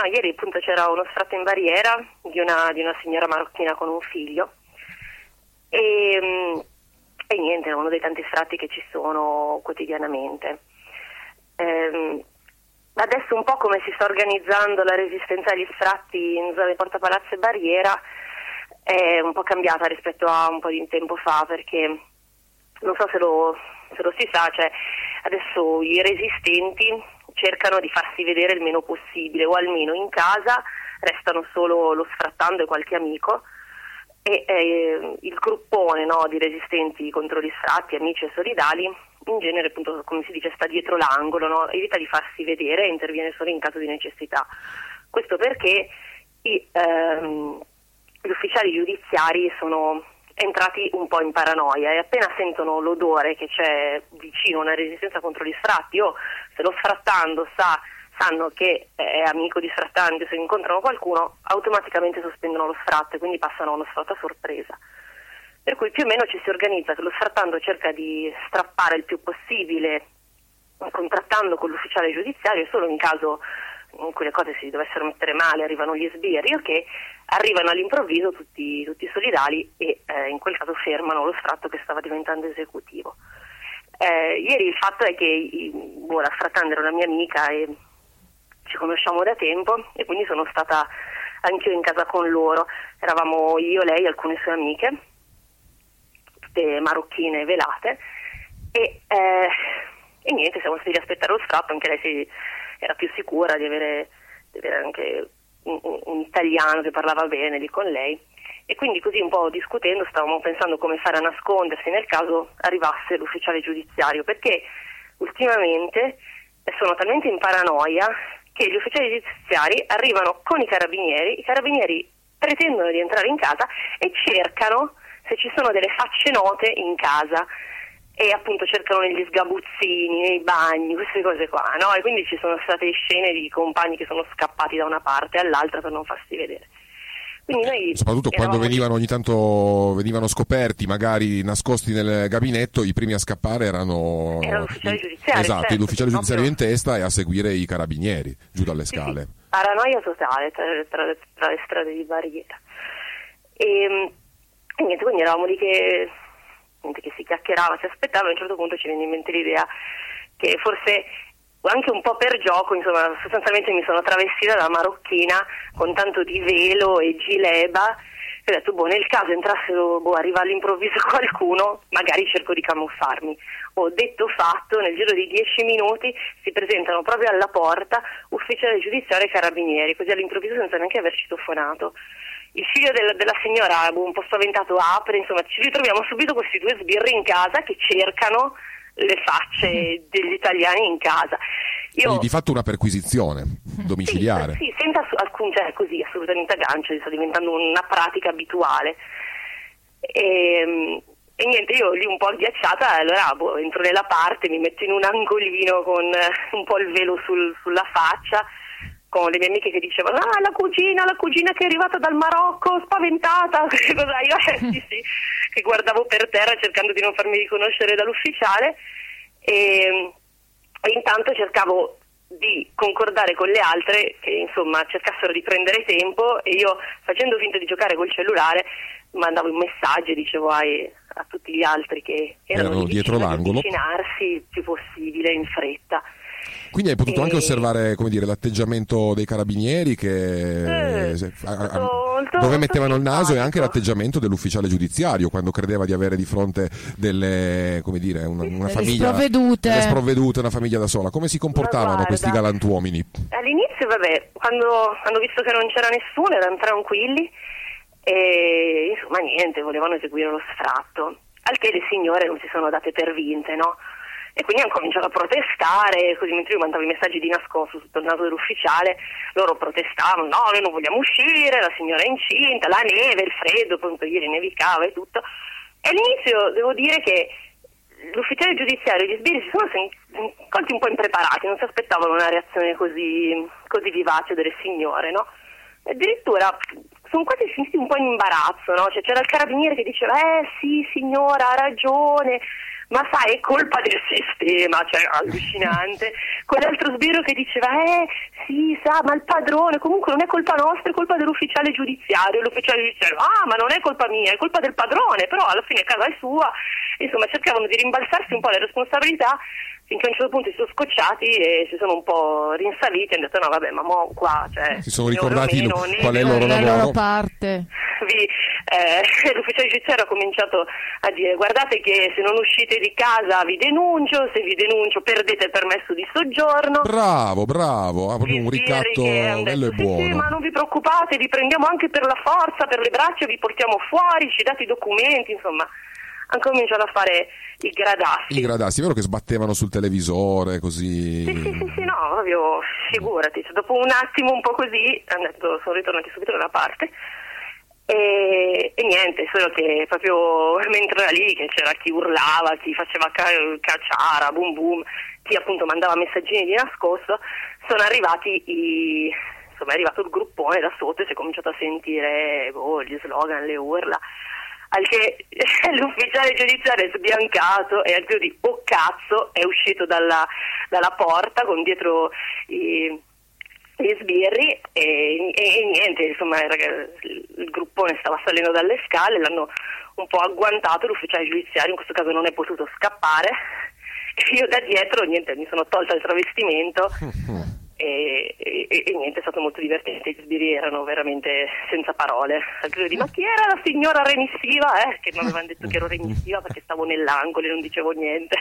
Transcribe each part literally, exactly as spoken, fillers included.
no, ieri appunto c'era uno sfratto in barriera di una, di una signora marocchina con un figlio e, e niente, è uno dei tanti sfratti che ci sono quotidianamente. Ehm, adesso un po' come si sta organizzando la resistenza agli sfratti in zone Porta Palazzo e Barriera è un po' cambiata rispetto a un po' di tempo fa, perché non so se lo, se lo si sa, cioè adesso i resistenti cercano di farsi vedere il meno possibile, o almeno in casa restano solo lo sfrattando e qualche amico, e eh, il gruppone, no, di resistenti contro gli sfratti, amici e solidali, in genere appunto come si dice sta dietro l'angolo, no? Evita di farsi vedere e interviene solo in caso di necessità. Questo perché i, ehm, gli ufficiali giudiziari sono entrati un po' in paranoia e appena sentono l'odore che c'è vicino una resistenza contro gli sfratti, o se lo sfrattando sa sanno che è amico di sfrattante, se incontrano qualcuno automaticamente sospendono lo sfratto e quindi passano a uno sfratto a sorpresa. Per cui più o meno ci si organizza che lo sfrattando cerca di strappare il più possibile contrattando con l'ufficiale giudiziario, solo in caso in cui le cose si dovessero mettere male, arrivano gli sbirri, o che arrivano all'improvviso tutti, tutti solidali e eh, in quel caso fermano lo sfratto che stava diventando esecutivo. Eh, ieri il fatto è che boh, la sfrattante era una mia amica e ci conosciamo da tempo e quindi sono stata anch'io in casa con loro. Eravamo io, lei e alcune sue amiche, tutte marocchine velate, e, eh, e niente, siamo stati ad aspettare lo sfratto, anche lei si, era più sicura di avere, di avere anche un, un, un italiano che parlava bene lì con lei, e quindi così un po' discutendo stavamo pensando come fare a nascondersi nel caso arrivasse l'ufficiale giudiziario, perché ultimamente sono talmente in paranoia che gli ufficiali giudiziari arrivano con i carabinieri, i carabinieri pretendono di entrare in casa e cercano se ci sono delle facce note in casa, e appunto cercano negli sgabuzzini, nei bagni, queste cose qua, no? E quindi ci sono state scene di compagni che sono scappati da una parte all'altra per non farsi vedere. Quindi noi soprattutto quando venivano ogni tanto venivano scoperti, magari nascosti nel gabinetto, i primi a scappare erano era l'ufficiale giudiziario, esatto, certo, l'ufficiale giudiziario proprio in testa e a seguire i carabinieri giù dalle sì, scale. Sì, paranoia totale tra, tra, tra le strade di Barriera. E, e niente, quindi eravamo lì che, niente, che si chiacchierava, si aspettava, e a un certo punto ci venne in mente l'idea che forse anche un po' per gioco, insomma, sostanzialmente mi sono travestita da marocchina con tanto di velo e gileba, e ho detto, boh, nel caso entrassero, boh, arriva all'improvviso qualcuno, magari cerco di camuffarmi. Ho detto fatto, nel giro di dieci minuti si presentano proprio alla porta ufficiale giudiziario e carabinieri, così all'improvviso senza neanche aver citofonato. Il figlio del, della signora, boh, un po' spaventato, apre, insomma, ci ritroviamo subito questi due sbirri in casa che cercano le facce degli italiani in casa. Io, quindi di fatto una perquisizione domiciliare. Sì, sì, senza alcun, cioè così, assolutamente aggancio, sta diventando una pratica abituale. E, e niente, io lì un po' agghiacciata, allora boh, entro nella parte, mi metto in un angolino con un po' il velo sul, sulla faccia, con le mie amiche che dicevano ah la cugina, la cugina che è arrivata dal Marocco, spaventata, che cosa io eh, sì sì, che guardavo per terra cercando di non farmi riconoscere dall'ufficiale, e, e intanto cercavo di concordare con le altre che insomma cercassero di prendere tempo, e io facendo finta di giocare col cellulare mandavo un messaggio e dicevo ai, a tutti gli altri che erano, erano dietro l'angolo di avvicinarsi il più possibile in fretta. Quindi hai potuto e... anche osservare, come dire, l'atteggiamento dei carabinieri che eh, se, a, a, molto, dove molto mettevano il naso, e anche simpatico. l'atteggiamento dell'ufficiale giudiziario quando credeva di avere di fronte delle, come dire, una, una famiglia sprovvedute. delle sprovvedute, una famiglia da sola. Come si comportavano guarda, questi galantuomini? All'inizio, vabbè, quando hanno visto che non c'era nessuno erano tranquilli e insomma niente, volevano eseguire lo sfratto, al che le signore non si sono date per vinte, no? E quindi hanno cominciato a protestare, così mentre io mandavo i messaggi di nascosto sotto il naso dell'ufficiale, loro protestavano, no, noi non vogliamo uscire, la signora è incinta, la neve, il freddo, poi ieri nevicava e tutto. E all'inizio devo dire che l'ufficiale giudiziario e gli sbirri si sono sen- colti un po' impreparati, non si aspettavano una reazione così, così vivace delle signore, no? E addirittura sono quasi sentiti un po' in imbarazzo, no? Cioè, c'era il carabiniere che diceva eh sì signora ha ragione, ma sai è colpa del sistema, cioè allucinante. Quell'altro sbirro che diceva eh sì sa ma il padrone comunque non è colpa nostra, è colpa dell'ufficiale giudiziario. L'ufficiale giudiziario ah ma non è colpa mia, è colpa del padrone, però alla fine casa è sua. Insomma cercavano di rimbalzarsi un po' le responsabilità, finché a un certo punto si sono scocciati e si sono un po' rinsaliti e hanno detto no vabbè ma mo qua cioè, si sono ricordati meno, qual è il loro la lavoro, loro parte. Vi, eh, l'ufficiale giudiziario ha cominciato a dire guardate che se non uscite di casa vi denuncio, se vi denuncio perdete il permesso di soggiorno. Bravo bravo, ha proprio un ricatto bello e buono. Sì, sì, ma non vi preoccupate, vi prendiamo anche per la forza, per le braccia, vi portiamo fuori, ci date i documenti, insomma hanno cominciato a fare i gradassi. I gradassi, è vero che sbattevano sul televisore così. Sì, sì, sì, sì, no, proprio figurati. Cioè, dopo un attimo un po' così, hanno detto, sono ritornati subito da una parte e, e niente, solo che proprio mentre era lì che c'era chi urlava, chi faceva ca- cacciara, boom boom, chi appunto mandava messaggini di nascosto, sono arrivati i... insomma è arrivato il gruppone da sotto e si è cominciato a sentire boh, gli slogan, le urla. Al che l'ufficiale giudiziario è sbiancato e al grido di oh cazzo è uscito dalla, dalla porta con dietro i, gli sbirri e, e, e niente, insomma era, il gruppone stava salendo dalle scale, l'hanno un po' agguantato, l'ufficiale giudiziario in questo caso non è potuto scappare e io da dietro niente mi sono tolta il travestimento E, e, e niente, è stato molto divertente, gli sbirri erano veramente senza parole. Al grido di ma chi era la signora remissiva? Eh? Che mi avevano detto che ero remissiva perché stavo nell'angolo e non dicevo niente.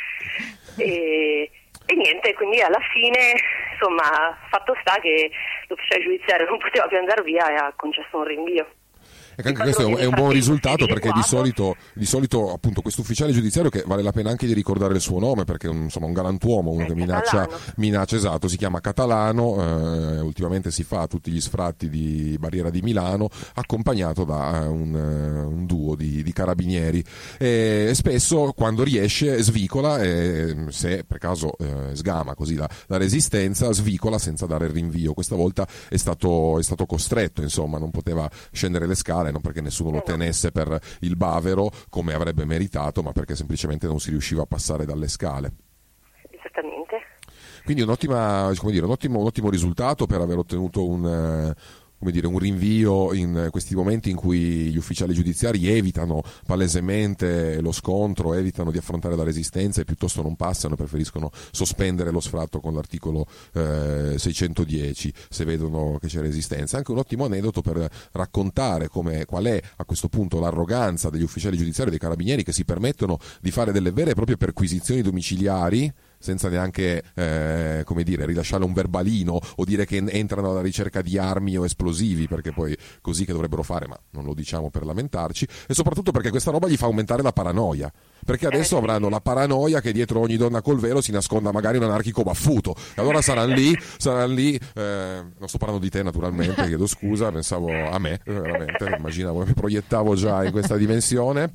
E, e niente, quindi alla fine, insomma, fatto sta che l'ufficiale giudiziario non poteva più andare via e ha concesso un rinvio. E anche questo è un buon risultato perché di solito, di solito appunto questo ufficiale giudiziario, che vale la pena anche di ricordare il suo nome perché è un, insomma, un galantuomo, uno è che minaccia, minaccia, esatto, si chiama Catalano, eh, ultimamente si fa a tutti gli sfratti di Barriera di Milano accompagnato da un, un duo di, di carabinieri e spesso quando riesce svicola e se per caso eh, sgama così la, la resistenza svicola senza dare il rinvio. Questa volta è stato, è stato costretto, insomma non poteva scendere le scale, non perché nessuno lo tenesse per il bavero come avrebbe meritato, ma perché semplicemente non si riusciva a passare dalle scale. Esattamente. Quindi un'ottima, come dire, un ottimo, un ottimo risultato per aver ottenuto un, come dire, un rinvio in questi momenti in cui gli ufficiali giudiziari evitano palesemente lo scontro, evitano di affrontare la resistenza e piuttosto non passano, preferiscono sospendere lo sfratto con l'articolo eh, seicentodieci se vedono che c'è resistenza. Anche un ottimo aneddoto per raccontare come, qual è a questo punto l'arroganza degli ufficiali giudiziari e dei carabinieri che si permettono di fare delle vere e proprie perquisizioni domiciliari senza neanche eh, come dire rilasciare un verbalino o dire che entrano alla ricerca di armi o esplosivi, perché poi così che dovrebbero fare, ma non lo diciamo per lamentarci, e soprattutto perché questa roba gli fa aumentare la paranoia, perché adesso avranno la paranoia che dietro ogni donna col velo si nasconda magari un anarchico baffuto e allora saranno lì saranno lì eh, non sto parlando di te naturalmente, chiedo scusa, pensavo a me veramente, immaginavo, mi proiettavo già in questa dimensione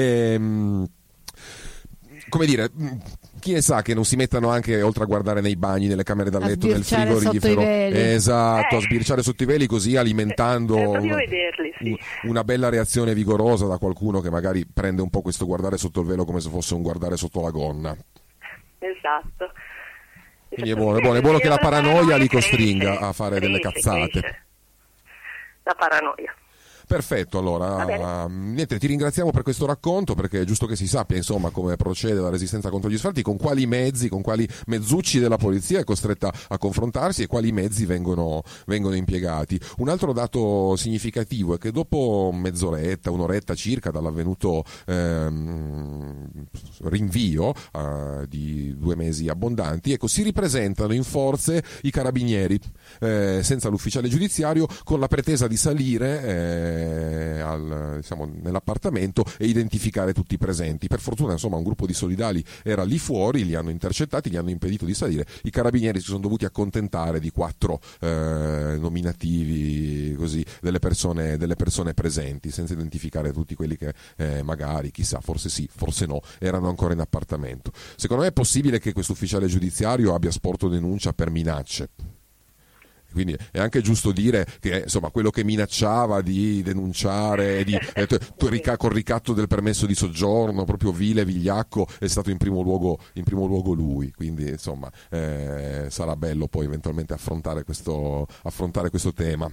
e, come dire, chi ne sa che non si mettano anche, oltre a guardare nei bagni, nelle camere da letto, nel frigorifero, esatto, eh. a sbirciare sotto i veli, così alimentando eh, una, vederli, sì. una bella reazione vigorosa da qualcuno che magari prende un po' questo guardare sotto il velo come se fosse un guardare sotto la gonna. Esatto. Quindi è buono, è buono, è buono che la paranoia li costringa cresce, a fare cresce, delle cazzate. Cresce. La paranoia. Perfetto, allora niente, ti ringraziamo per questo racconto, perché è giusto che si sappia insomma come procede la resistenza contro gli sfratti, con quali mezzi, con quali mezzucci della polizia è costretta a confrontarsi e quali mezzi vengono, vengono impiegati. Un altro dato significativo è che dopo mezz'oretta, un'oretta circa dall'avvenuto ehm, rinvio eh, di due mesi abbondanti, ecco, si ripresentano in forze i carabinieri eh, senza l'ufficiale giudiziario, con la pretesa di salire eh, Al, diciamo, nell'appartamento e identificare tutti i presenti. Per fortuna insomma un gruppo di solidali era lì fuori, li hanno intercettati, gli hanno impedito di salire. I carabinieri si sono dovuti accontentare di quattro eh, nominativi così delle persone, delle persone presenti, senza identificare tutti quelli che eh, magari, chissà, forse sì, forse no, erano ancora in appartamento. Secondo me è possibile che questo ufficiale giudiziario abbia sporto denuncia per minacce. Quindi è anche giusto dire che insomma quello che minacciava di denunciare di, eh, col ricatto del permesso di soggiorno, proprio vile, vigliacco, è stato in primo luogo, in primo luogo lui. Quindi insomma eh, sarà bello poi eventualmente affrontare questo, affrontare questo tema.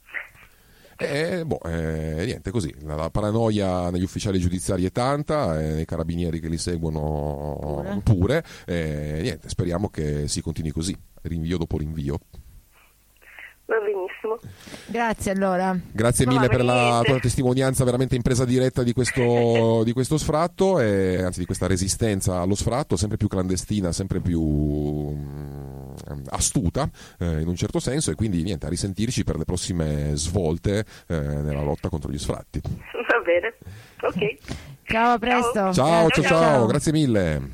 E boh, eh, niente, così la paranoia negli ufficiali giudiziari è tanta, eh, nei carabinieri che li seguono pure, pure eh, niente, speriamo che si continui così, rinvio dopo rinvio. Va benissimo. Grazie allora. Grazie no, mille per la niente. tua testimonianza veramente in presa diretta di questo, di questo sfratto, e anzi di questa resistenza allo sfratto, sempre più clandestina, sempre più um, astuta eh, in un certo senso, e quindi niente, a risentirci per le prossime svolte eh, nella lotta contro gli sfratti. Va bene, ok. Ciao, a presto. Ciao, ciao, ciao, ciao. grazie mille.